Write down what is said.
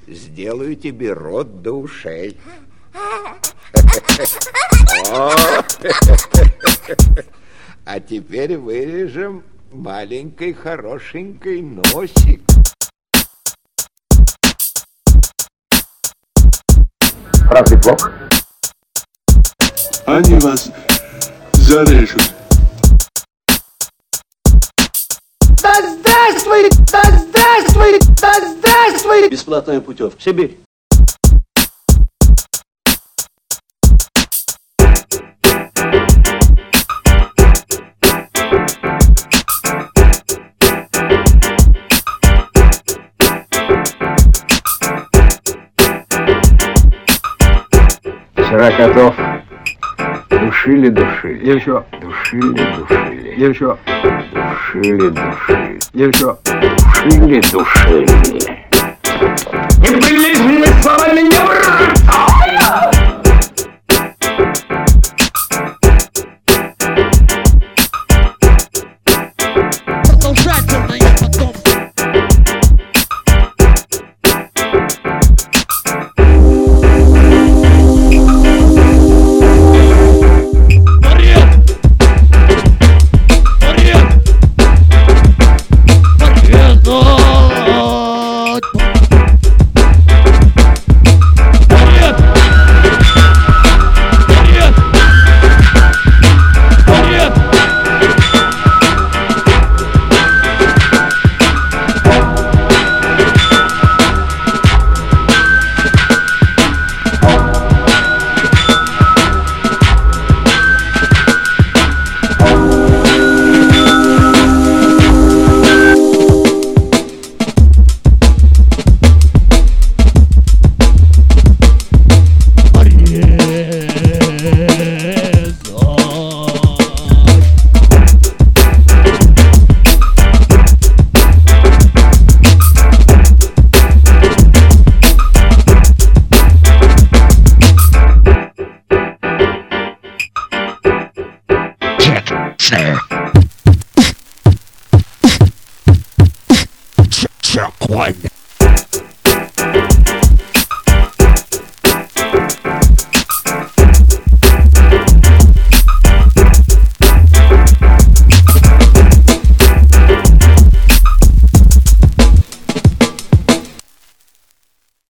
сделаю тебе рот до ушей. А теперь вырежем маленький хорошенький носик. Разве плохо? Они вас зарежут. Да здравствует! Да здравствует! Да здравствует! Бесплатная путевка в Сибирь. Вчера котов душили. Я еще. Душили. Я еще. Душили. Я еще. Душили. Неприличными словами не враться! Продолжательно я потом. Check one.